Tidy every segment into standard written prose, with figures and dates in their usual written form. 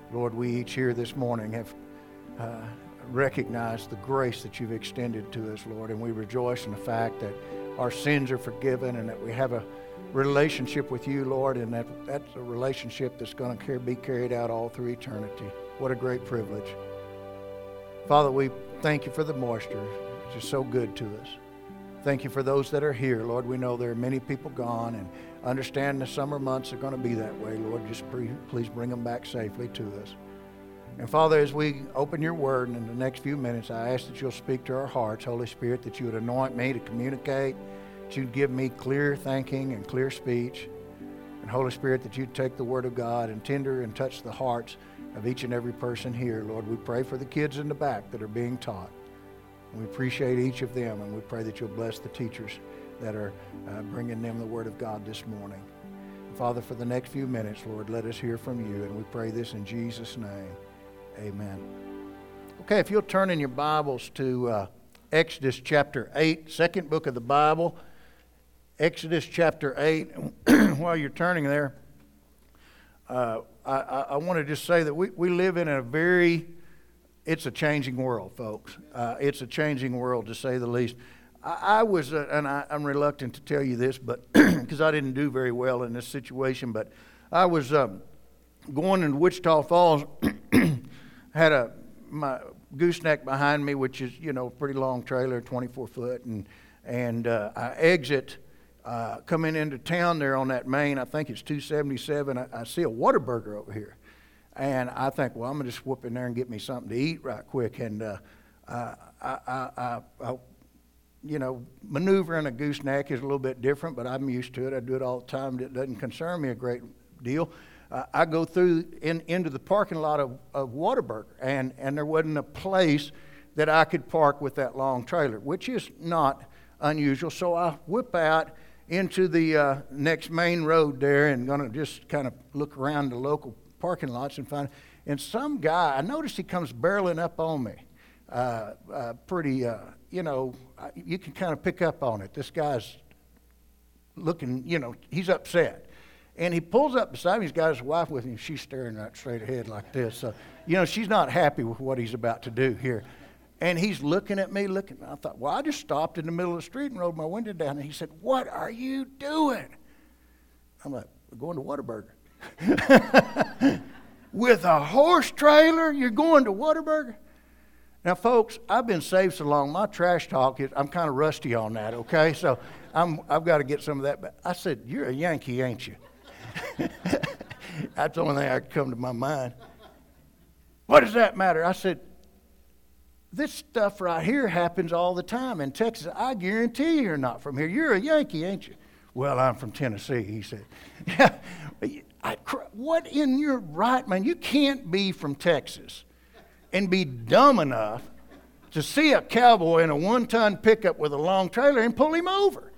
Lord, we each here this morning have recognized the grace that you've extended to us, Lord, and we rejoice in the fact that our sins are forgiven and that we have a relationship with you, Lord, and that's a relationship that's going to be carried out all through eternity. What a great privilege. Father, we thank you for the moisture, which is so good to us. Thank you for those that are here. Lord, we know there are many people gone, and understand the summer months are going to be that way. Lord, just please bring them back safely to us. And Father, as we open your word in the next few minutes, I ask that you'll speak to our hearts. Holy Spirit, that you would anoint me to communicate, that you'd give me clear thinking and clear speech. And Holy Spirit, that you'd take the word of God and tender and touch the hearts of each and every person here. Lord, we pray for the kids in the back that are being taught. We appreciate each of them, and we pray that you'll bless the teachers that are bringing them the word of God this morning. Father, for the next few minutes, Lord, let us hear from you, and we pray this in Jesus' name. Amen. Okay, if you'll turn in your Bibles to Exodus chapter 8, second book of the Bible, Exodus chapter 8. While you're turning there, I want to just say that we live in it's a changing world, folks. It's a changing world, to say the least. I'm reluctant to tell you this, but because I didn't do very well in this situation, but I was going into Wichita Falls, had my gooseneck behind me, which is, a pretty long trailer, 24 foot, and I exit, coming into town there on that main, I think it's 277, I see a Whataburger over here. And I think, well, I'm going to just whoop in there and get me something to eat right quick. And maneuvering a gooseneck is a little bit different, but I'm used to it. I do it all the time. It doesn't concern me a great deal. I go through into the parking lot of Whataburger, and there wasn't a place that I could park with that long trailer, which is not unusual. So I whip out into the next main road there and going to just kind of look around the local parking lots and some guy, I noticed he comes barreling up on me. You can kind of pick up on it. This guy's looking, he's upset. And he pulls up beside me. He's got his wife with him. She's staring right straight ahead like this. So, she's not happy with what he's about to do here. And he's looking at me, I thought, well, I just stopped in the middle of the street and rolled my window down. And he said, "What are you doing?" I'm like, "We're going to Whataburger." With a horse trailer, you're going to Whataburger? Now, folks, I've been saved so long, my trash talk I'm kind of rusty on that, okay? So I've got to get some of that. But I said, "You're a Yankee, ain't you?" That's the only thing that could come to my mind. "What does that matter?" I said, "This stuff right here happens all the time in Texas. I guarantee you're not from here. You're a Yankee, ain't you?" "Well, I'm from Tennessee," he said. "Yeah. What in your right mind? You can't be from Texas and be dumb enough to see a cowboy in a 1-ton pickup with a long trailer and pull him over.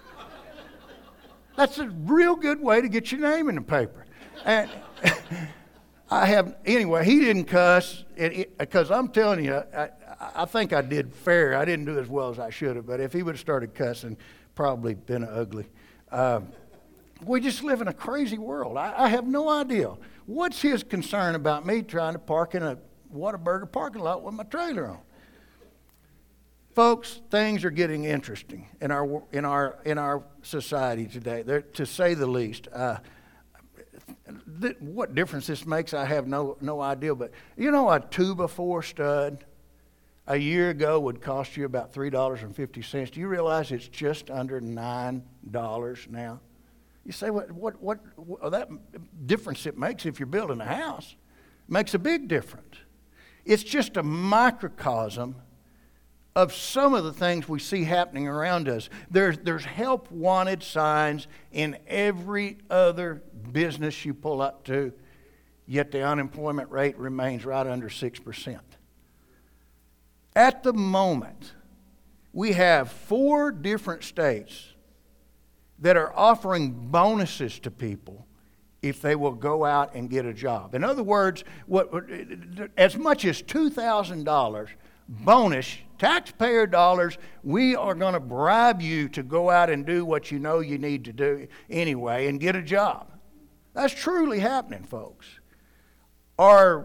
That's a real good way to get your name in the paper." And anyway, he didn't cuss, because I'm telling you, I think I did fair. I didn't do as well as I should have, but if he would have started cussing, probably been ugly. We just live in a crazy world. I have no idea. What's his concern about me trying to park in a Whataburger parking lot with my trailer on? Folks, things are getting interesting in our society today, to say the least. What difference this makes, I have no idea. But a 2x4 stud a year ago would cost you about $3.50. Do you realize it's just under $9 now? You say, what that difference it makes if you're building a house? It makes a big difference. It's just a microcosm of some of the things we see happening around us. There's help wanted signs in every other business you pull up to, yet the unemployment rate remains right under 6%. At the moment, we have 4 different states that are offering bonuses to people if they will go out and get a job. In other words, as much as $2,000 bonus, taxpayer dollars, we are going to bribe you to go out and do what you know you need to do anyway and get a job. That's truly happening, folks. our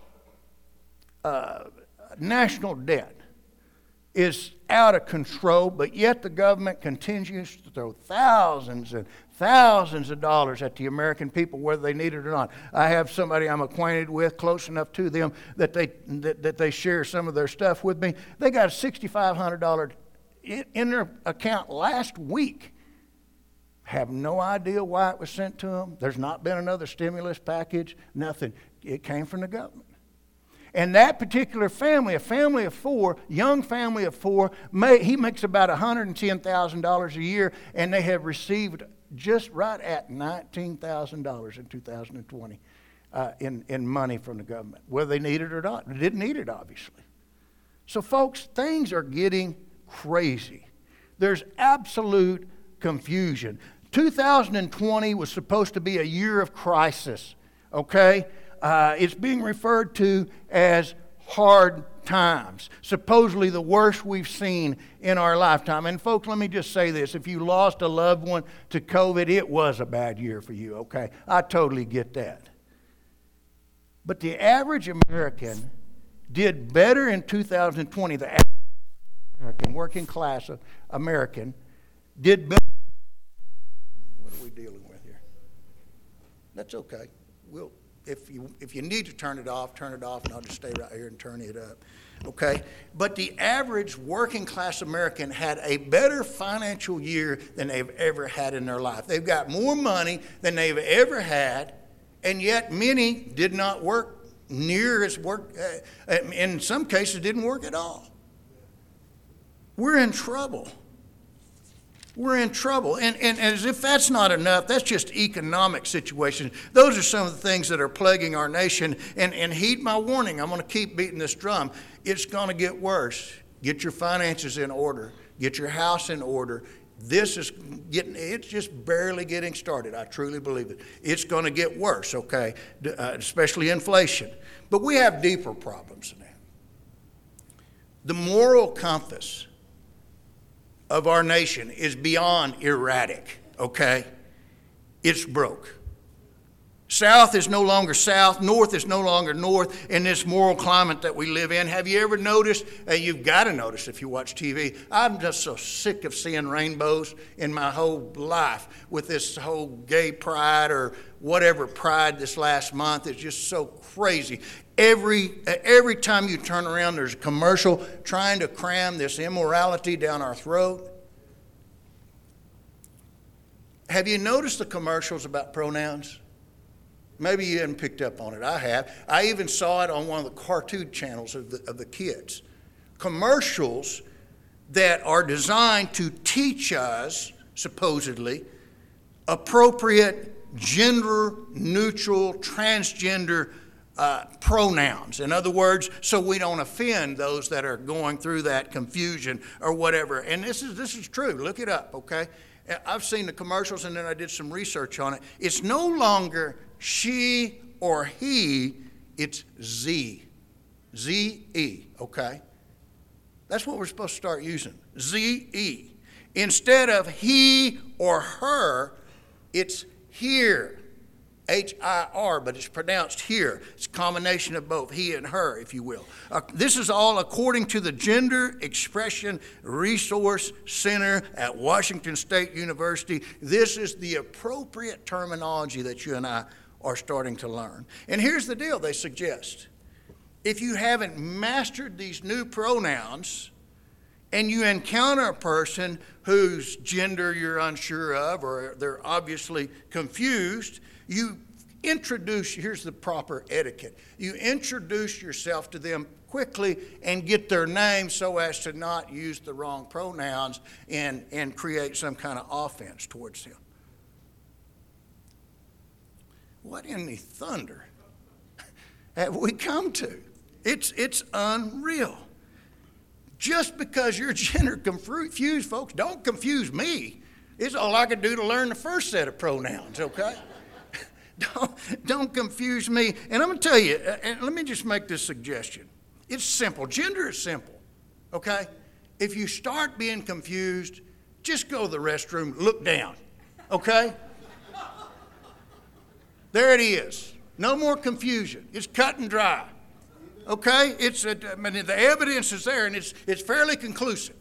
national debt is out of control, but yet the government continues to throw thousands and thousands of dollars at the American people, whether they need it or not. I have somebody I'm acquainted with, close enough to them that they share some of their stuff with me. They got a $6,500 in their account last week. Have no idea why it was sent to them. There's not been another stimulus package, nothing. It came from the government. And that particular family, a family of four, young family of four, he makes about $110,000 a year, and they have received just right at $19,000 in 2020 in money from the government, whether they need it or not. They didn't need it, obviously. So, folks, things are getting crazy. There's absolute confusion. 2020 was supposed to be a year of crisis, okay? It's being referred to as hard times, supposedly the worst we've seen in our lifetime. And folks, let me just say this. If you lost a loved one to COVID, it was a bad year for you, okay? I totally get that. But the average American did better in 2020. The average American, working class American, did better. What are we dealing with here? That's okay. If you need to turn it off, and I'll just stay right here and turn it up. Okay? But the average working class American had a better financial year than they've ever had in their life. They've got more money than they've ever had, and yet many did not work near as work. In some cases, didn't work at all. We're in trouble. We're in trouble. And as if that's not enough, that's just economic situations. Those are some of the things that are plaguing our nation. And heed my warning. I'm going to keep beating this drum. It's going to get worse. Get your finances in order. Get your house in order. It's just barely getting started. I truly believe it. It's going to get worse, okay, especially inflation. But we have deeper problems than that. The moral compass of our nation is beyond erratic, okay? It's broke. South is no longer south. North is no longer north in this moral climate that we live in. Have you ever noticed? You've got to notice if you watch TV. I'm just so sick of seeing rainbows in my whole life with this whole gay pride or whatever pride this last month. It's just so crazy. Every time you turn around, there's a commercial trying to cram this immorality down our throat. Have you noticed the commercials about pronouns? Maybe you hadn't picked up on it. I have. I even saw it on one of the cartoon channels of the kids. Commercials that are designed to teach us, supposedly, appropriate gender-neutral, transgender pronouns. In other words, so we don't offend those that are going through that confusion or whatever. And this is true. Look it up, okay? I've seen the commercials and then I did some research on it. It's no longer she or he, it's Z. Z-E, okay? That's what we're supposed to start using. Z-E. Instead of he or her, it's here. H-I-R, but it's pronounced here. It's a combination of both, he and her, if you will. This is all according to the Gender Expression Resource Center at Washington State University. This is the appropriate terminology that you and I are starting to learn. And here's the deal they suggest. If you haven't mastered these new pronouns and you encounter a person whose gender you're unsure of or they're obviously confused, you introduce, here's the proper etiquette, you introduce yourself to them quickly and get their name so as to not use the wrong pronouns and create some kind of offense towards them. What in the thunder have we come to? It's unreal. Just because you're gender confused, folks, don't confuse me. It's all I could do to learn the first set of pronouns, okay? Don't confuse me. And I'm going to tell you, and let me just make this suggestion. It's simple. Gender is simple, okay? If you start being confused, just go to the restroom, look down, okay? There it is. No more confusion. It's cut and dry. Okay? The evidence is there, and it's fairly conclusive.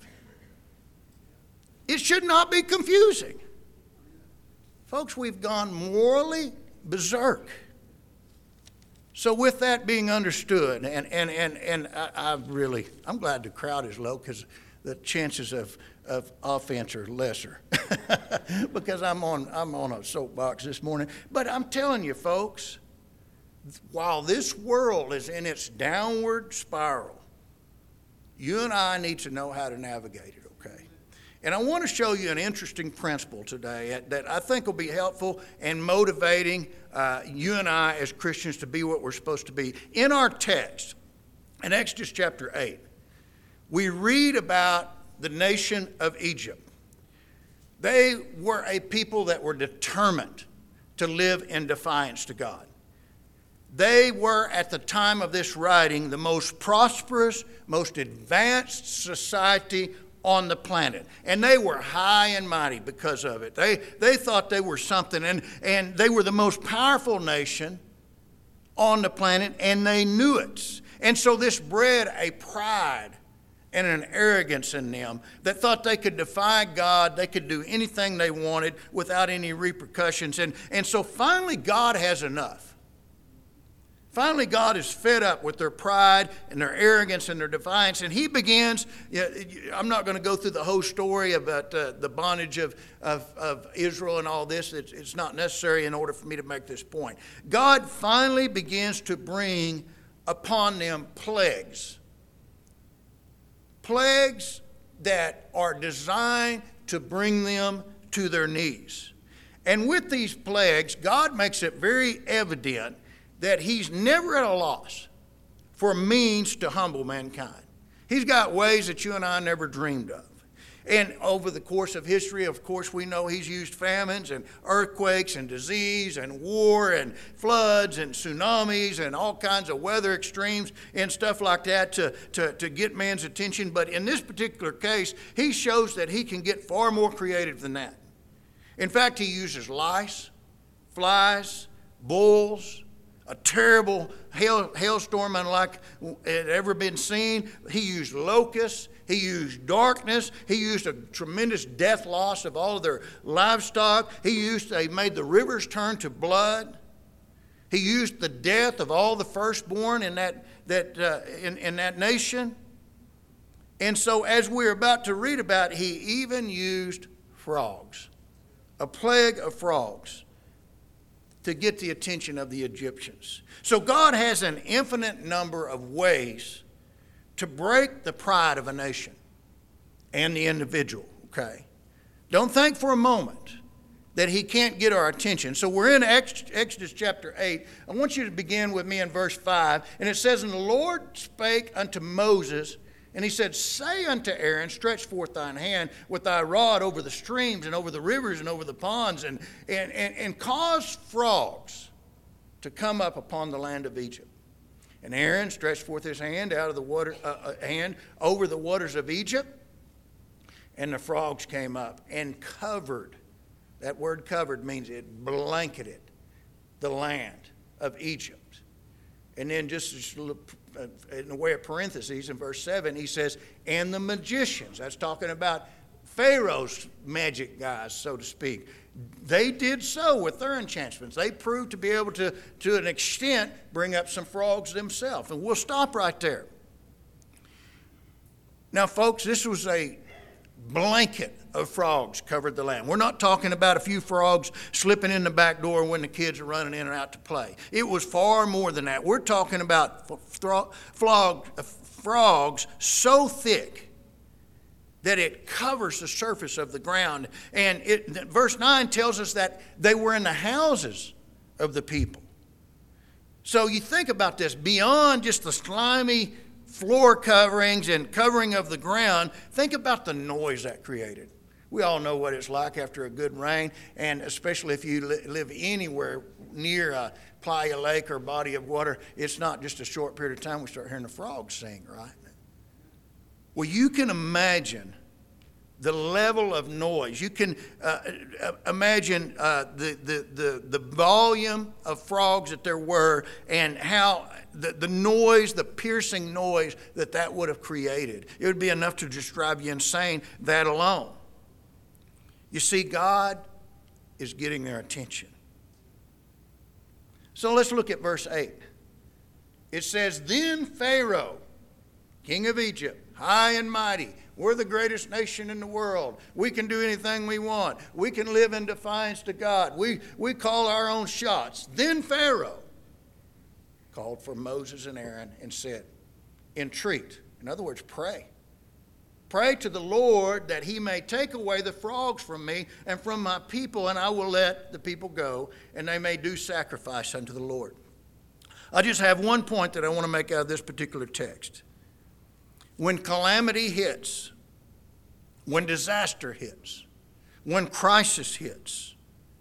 It should not be confusing. Folks, we've gone morally berserk. So with that being understood, and I'm glad the crowd is low because the chances of offense are lesser because I'm on a soapbox this morning. But I'm telling you, folks, while this world is in its downward spiral, you and I need to know how to navigate it, okay? And I want to show you an interesting principle today that I think will be helpful and motivating you and I as Christians to be what we're supposed to be. In our text, in Exodus chapter 8, we read about the nation of Egypt. They were a people that were determined to live in defiance to God. They were, at the time of this writing, the most prosperous, most advanced society on the planet. And they were high and mighty because of it. They thought they were something, and they were the most powerful nation on the planet, and they knew it. And so this bred a pride and an arrogance in them that thought they could defy God, they could do anything they wanted without any repercussions. And so finally God has enough. Finally, God is fed up with their pride and their arrogance and their defiance, and he begins, I'm not going to go through the whole story about the bondage of Israel and all this. It's not necessary in order for me to make this point. God finally begins to bring upon them plagues. Plagues that are designed to bring them to their knees. And with these plagues, God makes it very evident that he's never at a loss for means to humble mankind. He's got ways that you and I never dreamed of. And over the course of history, of course, we know he's used famines and earthquakes and disease and war and floods and tsunamis and all kinds of weather extremes and stuff like that to get man's attention. But in this particular case, he shows that he can get far more creative than that. In fact, he uses lice, flies, bulls, a terrible hailstorm unlike it ever been seen. He used locusts. He used darkness. He used a tremendous death loss of all of their livestock. They made the rivers turn to blood. He used the death of all the firstborn in that nation. And so as we're about to read about, he even used frogs, a plague of frogs, to get the attention of the Egyptians. So God has an infinite number of ways to break the pride of a nation and the individual, okay? Don't think for a moment that he can't get our attention. So we're in Exodus chapter 8. I want you to begin with me in verse 5. And it says, "And the Lord spake unto Moses, and he said, Say unto Aaron, stretch forth thine hand with thy rod over the streams and over the rivers and over the ponds, and cause frogs to come up upon the land of Egypt. And Aaron stretched forth his hand out of the water, hand over the waters of Egypt, and the frogs came up and covered." That word covered means it blanketed the land of Egypt. And then just in the way of parentheses, in verse 7, he says, "And the magicians," that's talking about Pharaoh's magic guys, so to speak, they did so with their enchantments. They proved to be able to an extent, bring up some frogs themselves. And we'll stop right there. Now, folks, this was a blanket of frogs covered the land. We're not talking about a few frogs slipping in the back door when the kids are running in and out to play. It was far more than that. We're talking about frogs so thick that it covers the surface of the ground. And verse 9 tells us that they were in the houses of the people. So you think about this, beyond just the slimy floor coverings and covering of the ground, think about the noise that created. We all know what it's like after a good rain, and especially if you live anywhere near a playa lake or body of water, it's not just a short period of time we start hearing the frogs sing, right? Well, you can imagine the level of noise. You can imagine the volume of frogs that there were and how the noise, the piercing noise that would have created. It would be enough to just drive you insane, that alone. You see, God is getting their attention. So let's look at verse 8. It says, "Then Pharaoh, king of Egypt, high and mighty, we're the greatest nation in the world. We can do anything we want. We can live in defiance to God. We call our own shots." Then Pharaoh called for Moses and Aaron and said, "Entreat," in other words, pray. "Pray to the Lord that he may take away the frogs from me and from my people, and I will let the people go, and they may do sacrifice unto the Lord." I just have one point that I want to make out of this particular text. When calamity hits, when disaster hits, when crisis hits,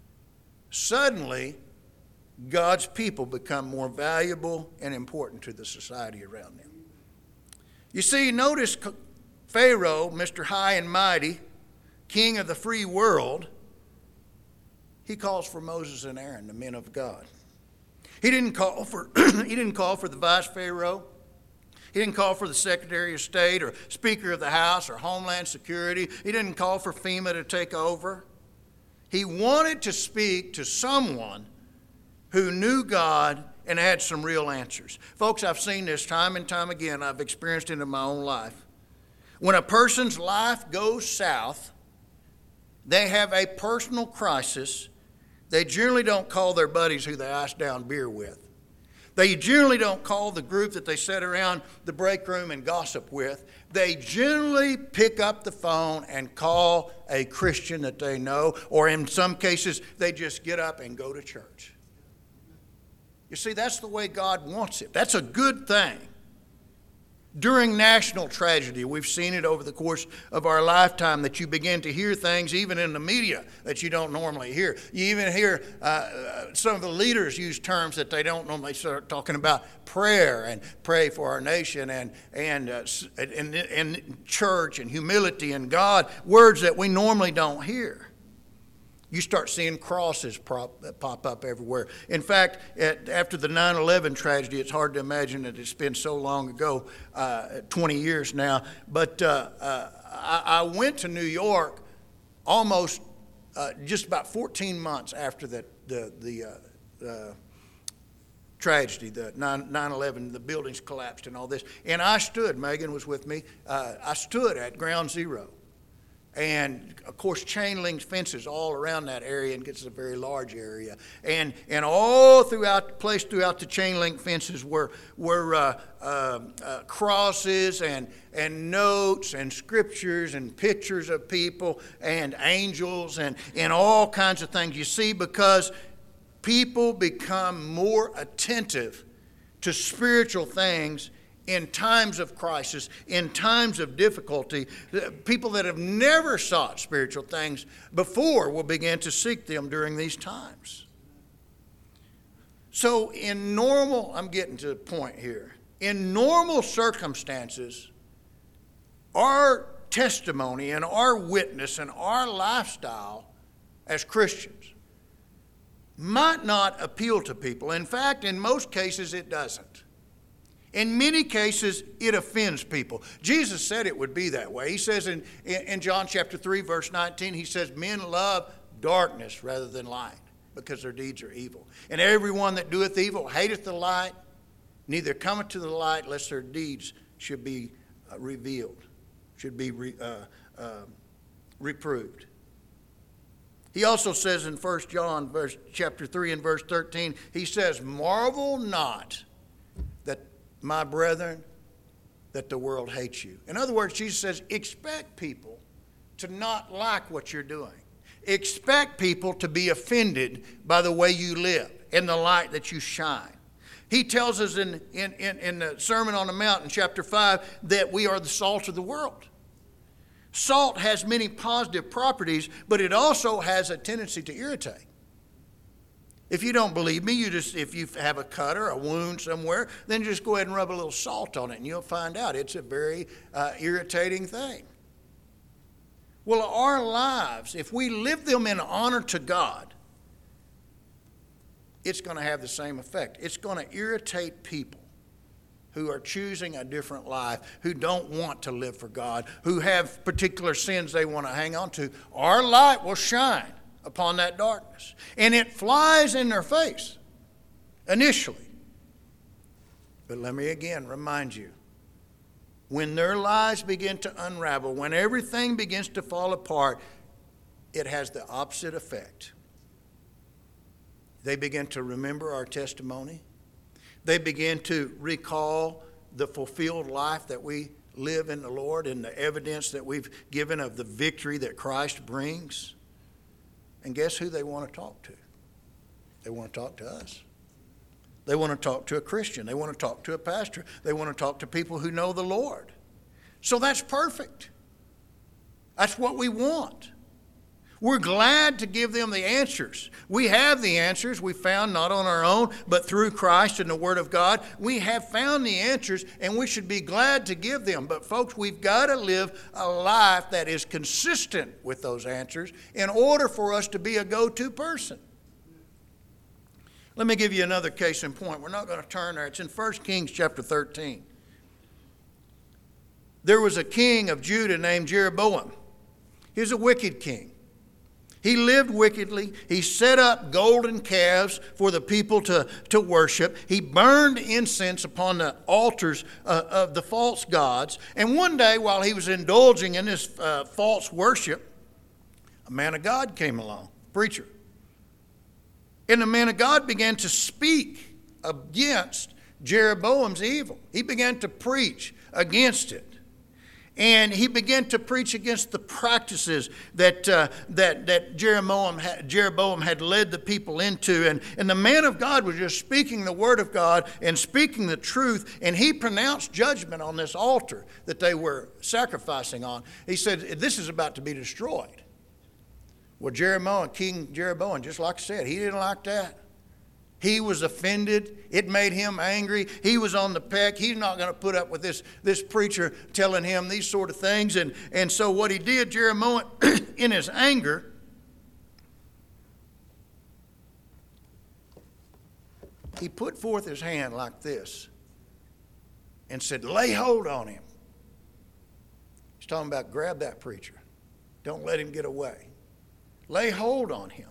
suddenly God's people become more valuable and important to the society around them. You see, notice Pharaoh, Mr. High and Mighty, king of the free world, he calls for Moses and Aaron, the men of God. He didn't call for the vice pharaoh. He didn't call for the Secretary of State or Speaker of the House or Homeland Security. He didn't call for FEMA to take over. He wanted to speak to someone who knew God and had some real answers. Folks, I've seen this time and time again. I've experienced it in my own life. When a person's life goes south, they have a personal crisis. They generally don't call their buddies who they ice down beer with. They generally don't call the group that they sit around the break room and gossip with. They generally pick up the phone and call a Christian that they know, or in some cases, they just get up and go to church. You see, that's the way God wants it. That's a good thing. During national tragedy, we've seen it over the course of our lifetime that you begin to hear things even in the media that you don't normally hear. You even hear some of the leaders use terms that they don't normally start talking about prayer and pray for our nation and church and humility and God, words that we normally don't hear. You start seeing crosses pop up everywhere. In fact, after the 9/11 tragedy, it's hard to imagine that it's been so long ago, 20 years now. But I went to New York almost just about 14 months after the tragedy, the 9/11, the buildings collapsed and all this. And I stood, Megan was with me, I stood at Ground Zero. And, of course, chain link fences all around that area, and it's a very large area. And all throughout the chain link fences were crosses and notes and scriptures and pictures of people and angels and all kinds of things. You see, because people become more attentive to spiritual things in times of crisis, in times of difficulty. People that have never sought spiritual things before will begin to seek them during these times. So I'm getting to the point here. In normal circumstances, our testimony and our witness and our lifestyle as Christians might not appeal to people. In fact, in most cases, it doesn't. In many cases, it offends people. Jesus said it would be that way. He says in John chapter 3, verse 19, he says, "Men love darkness rather than light, because their deeds are evil. And everyone that doeth evil hateth the light, neither cometh to the light, lest their deeds should be revealed, should be reproved." He also says in 1 John chapter 3 and verse 13, he says, "Marvel not that, my brethren, that the world hates you." In other words, Jesus says, expect people to not like what you're doing. Expect people to be offended by the way you live and the light that you shine. He tells us in the Sermon on the Mount in chapter 5 that we are the salt of the world. Salt has many positive properties, but it also has a tendency to irritate. If you don't believe me, if you have a cut or a wound somewhere, then just go ahead and rub a little salt on it and you'll find out it's a very irritating thing. Well, our lives, if we live them in honor to God, it's going to have the same effect. It's going to irritate people who are choosing a different life, who don't want to live for God, who have particular sins they want to hang on to. Our light will shine upon that darkness. And it flies in their face initially. But let me again remind you, when their lives begin to unravel, when everything begins to fall apart, it has the opposite effect. They begin to remember our testimony. They begin to recall the fulfilled life that we live in the Lord and the evidence that we've given of the victory that Christ brings. And guess who they want to talk to? They want to talk to us. They want to talk to a Christian. They want to talk to a pastor. They want to talk to people who know the Lord. So that's perfect. That's what we want. We're glad to give them the answers. We have the answers we found not on our own, but through Christ and the Word of God. We have found the answers, and we should be glad to give them. But folks, we've got to live a life that is consistent with those answers in order for us to be a go-to person. Let me give you another case in point. We're not going to turn there. It's in 1 Kings chapter 13. There was a king of Judah named Jeroboam. He was a wicked king. He lived wickedly. He set up golden calves for the people to worship. He burned incense upon the altars of the false gods. And one day, while he was indulging in this false worship, a man of God came along, a preacher. And the man of God began to speak against Jeroboam's evil. He began to preach against it. And he began to preach against the practices that Jeroboam had led the people into. And the man of God was just speaking the word of God and speaking the truth. And he pronounced judgment on this altar that they were sacrificing on. He said, this is about to be destroyed. Well, King Jeroboam, just like I said, he didn't like that. He was offended. It made him angry. He was on the peck. He's not going to put up with this preacher telling him these sort of things. And so what he did, Jeroboam, in his anger, he put forth his hand like this and said, lay hold on him. He's talking about grab that preacher. Don't let him get away. Lay hold on him.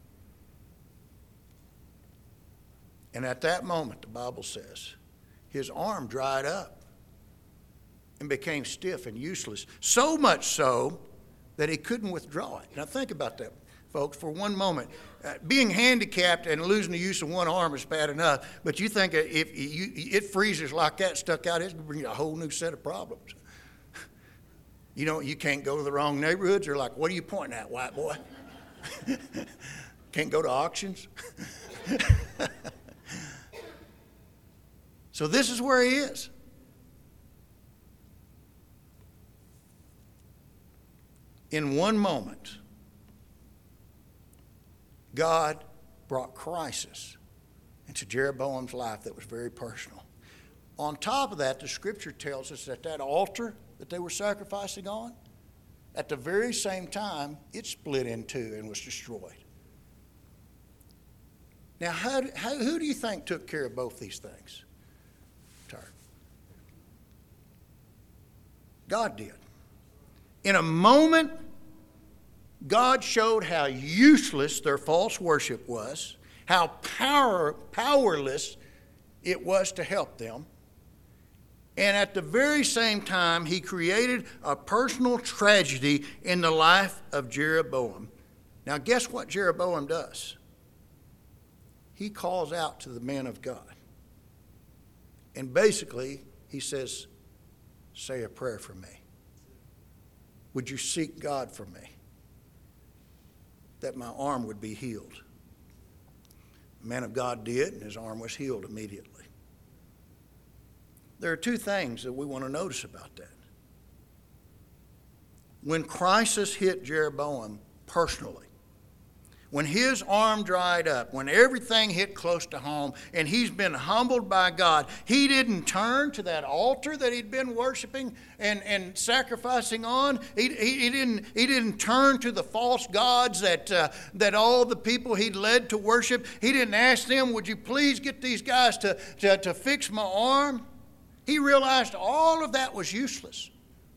And at that moment, the Bible says, his arm dried up and became stiff and useless, so much so that he couldn't withdraw it. Now think about that, folks, for one moment. Being handicapped and losing the use of one arm is bad enough, but you think if it freezes like that, stuck out, it's going to bring you a whole new set of problems. You know, you can't go to the wrong neighborhoods. They're like, what are you pointing at, white boy? Can't go to auctions. So this is where he is. In one moment, God brought crisis into Jeroboam's life that was very personal. On top of that, the scripture tells us that altar that they were sacrificing on, at the very same time, it split in two and was destroyed. Now, who do you think took care of both these things? God did. In a moment, God showed how useless their false worship was, how powerless it was to help them. And at the very same time, he created a personal tragedy in the life of Jeroboam. Now, guess what Jeroboam does? He calls out to the man of God. And basically, he says, say a prayer for me. Would you seek God for me? That my arm would be healed. The man of God did, and his arm was healed immediately. There are two things that we want to notice about that. When crisis hit Jeroboam personally, when his arm dried up, when everything hit close to home, and he's been humbled by God, he didn't turn to that altar that he'd been worshiping and sacrificing on. He didn't turn to the false gods that all the people he'd led to worship. He didn't ask them, would you please get these guys to fix my arm? He realized all of that was useless.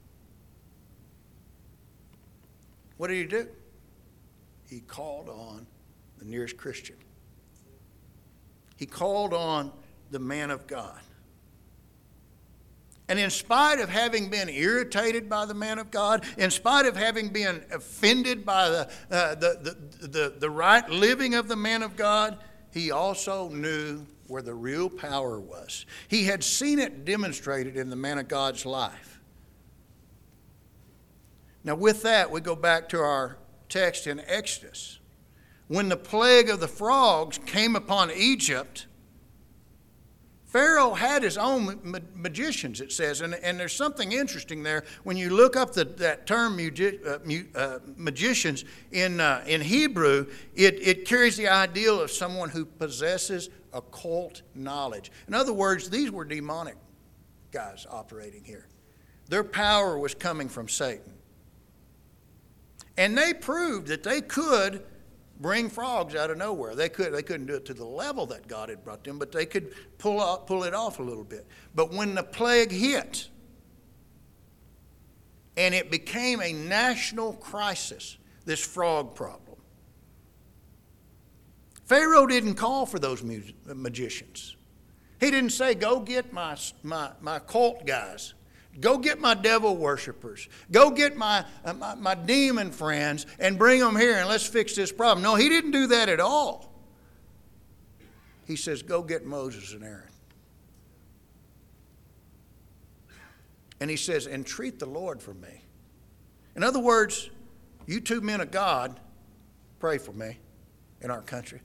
What did he do? He called on the nearest Christian. He called on the man of God. And in spite of having been irritated by the man of God, in spite of having been offended by the right living of the man of God, he also knew where the real power was. He had seen it demonstrated in the man of God's life. Now with that, we go back to our text in Exodus. When the plague of the frogs came upon Egypt, Pharaoh had his own magicians, it says, and there's something interesting there. When you look up that term magicians in Hebrew, it carries the ideal of someone who possesses occult knowledge. In other words, these were demonic guys operating here. Their power was coming from Satan. And they proved that they could bring frogs out of nowhere. They couldn't do it to the level that God had brought them, but they could pull it off a little bit. But when the plague hit, and it became a national crisis, this frog problem, Pharaoh didn't call for those magicians. He didn't say, go get my cult guys. Go get my devil worshipers. Go get my demon friends and bring them here and let's fix this problem. No, he didn't do that at all. He says, go get Moses and Aaron. And he says, entreat the Lord for me. In other words, you two men of God, pray for me in our country.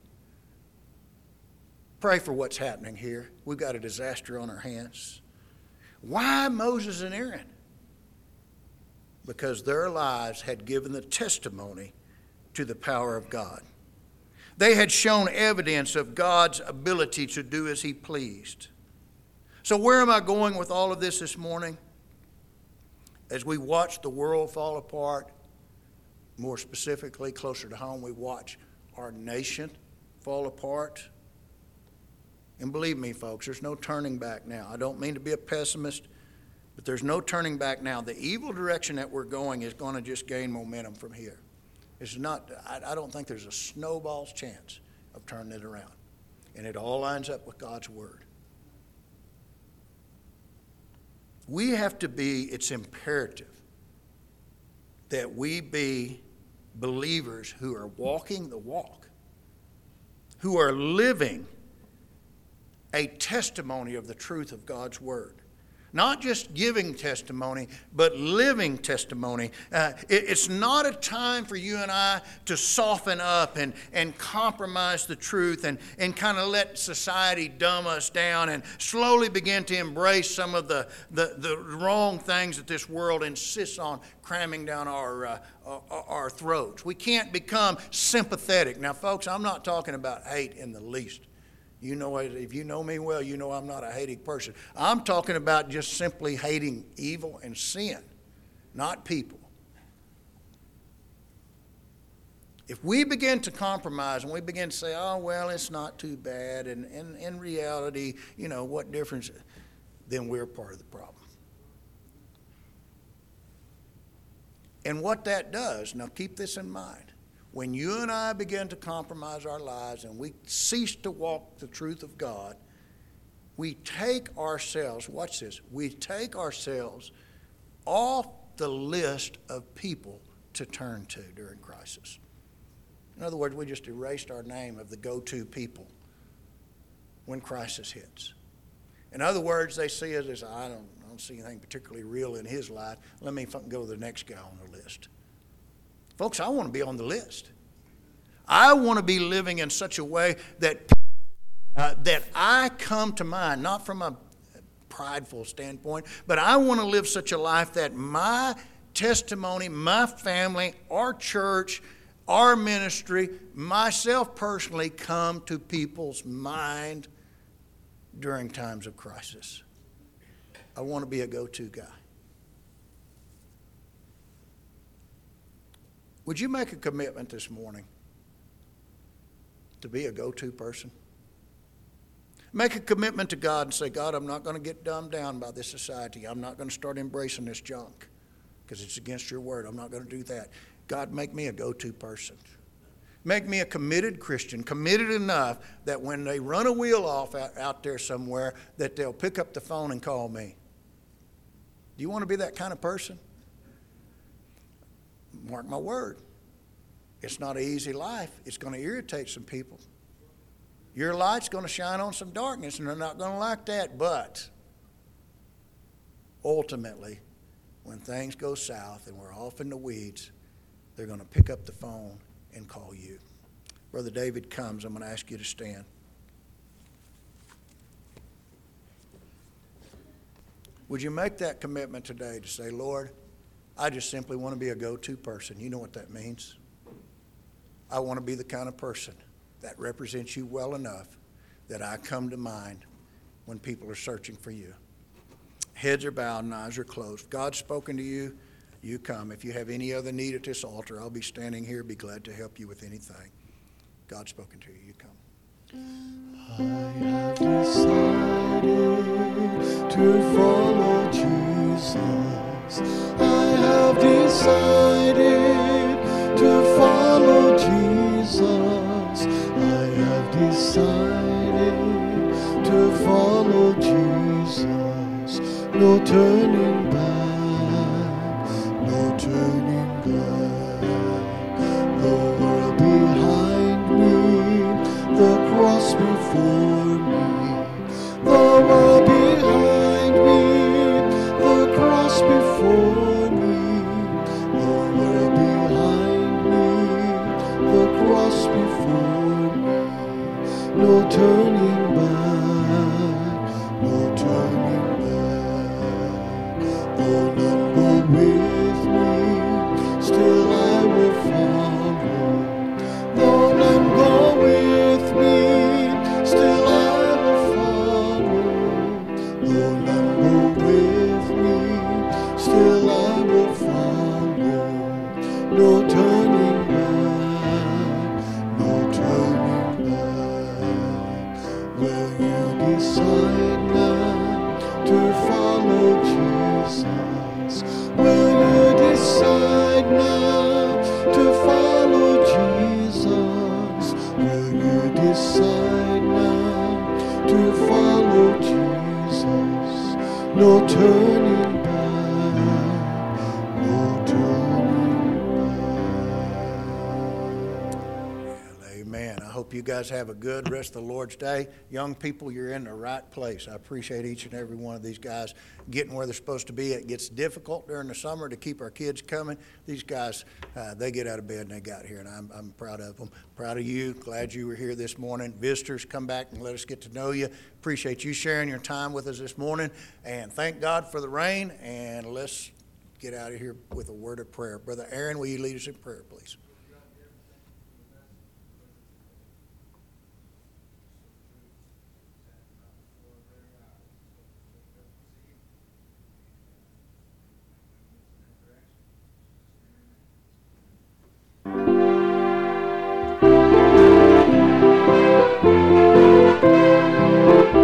Pray for what's happening here. We've got a disaster on our hands. Why Moses and Aaron? Because their lives had given the testimony to the power of God. They had shown evidence of God's ability to do as he pleased. So where am I going with all of this morning? As we watch the world fall apart, more specifically, closer to home, we watch our nation fall apart. And believe me, folks, there's no turning back now. I don't mean to be a pessimist, but there's no turning back now. The evil direction that we're going is going to just gain momentum from here. It's not. I don't think there's a snowball's chance of turning it around. And it all lines up with God's word. We have to be, it's imperative that we be believers who are walking the walk, who are living a testimony of the truth of God's word. Not just giving testimony, but living testimony. It's not a time for you and I to soften up and compromise the truth and kind of let society dumb us down and slowly begin to embrace some of the wrong things that this world insists on cramming down our throats. We can't become sympathetic. Now, folks, I'm not talking about hate in the least. You know, if you know me well, you know I'm not a hating person. I'm talking about just simply hating evil and sin, not people. If we begin to compromise and we begin to say, oh, well, it's not too bad, and in reality, you know, what difference, then we're part of the problem. And what that does, now keep this in mind, when you and I begin to compromise our lives and we cease to walk the truth of God, we take ourselves, watch this, we take ourselves off the list of people to turn to during crisis. In other words, we just erased our name of the go-to people when crisis hits. In other words, they see us as, I don't see anything particularly real in his life. Let me go to the next guy on the list. Folks, I want to be on the list. I want to be living in such a way that I come to mind, not from a prideful standpoint, but I want to live such a life that my testimony, my family, our church, our ministry, myself personally, come to people's mind during times of crisis. I want to be a go-to guy. Would you make a commitment this morning to be a go-to person? Make a commitment to God and say, God, I'm not going to get dumbed down by this society. I'm not going to start embracing this junk because it's against your word. I'm not going to do that. God, make me a go-to person. Make me a committed Christian, committed enough that when they run a wheel off out there somewhere, that they'll pick up the phone and call me. Do you want to be that kind of person? Mark my word. It's not an easy life. It's going to irritate some people. Your light's going to shine on some darkness, and they're not going to like that. But ultimately, when things go south and we're off in the weeds, they're going to pick up the phone and call you. Brother David comes. I'm going to ask you to stand. Would you make that commitment today to say, Lord, I just simply want to be a go-to person. You know what that means. I want to be the kind of person that represents you well enough that I come to mind when people are searching for you. Heads are bowed and eyes are closed. If God's spoken to you, you come. If you have any other need at this altar, I'll be standing here. Be glad to help you with anything. God's spoken to you. You come. I have decided to follow Jesus. I have decided to follow Jesus. I have decided to follow Jesus. No turning back, no turning back. The world behind me, the cross before me. The world behind me, the cross before me. The world behind me, the cross before me. No turning back, no turning back. Though none go with me, still I will follow. Though none go with me, still I will follow. Though none go with me, still I will follow. No turning back, no turning back. Will you decide now to follow Jesus? Will you decide now to follow Jesus? Will you decide now to follow Jesus? No turning back, no turning back. Well, amen. I hope you guys have a good rest of the Lord's Day. Young people, you're in the right place. I appreciate each and every one of these guys getting where they're supposed to be. It gets difficult during the summer to keep our kids coming. These guys, they get out of bed and they got here, and I'm proud of them. Proud of you. Glad you were here this morning. Visitors, come back and let us get to know you. Appreciate you sharing your time with us this morning. And thank God for the rain. And let's get out of here with a word of prayer. Brother Aaron, will you lead us in prayer, please?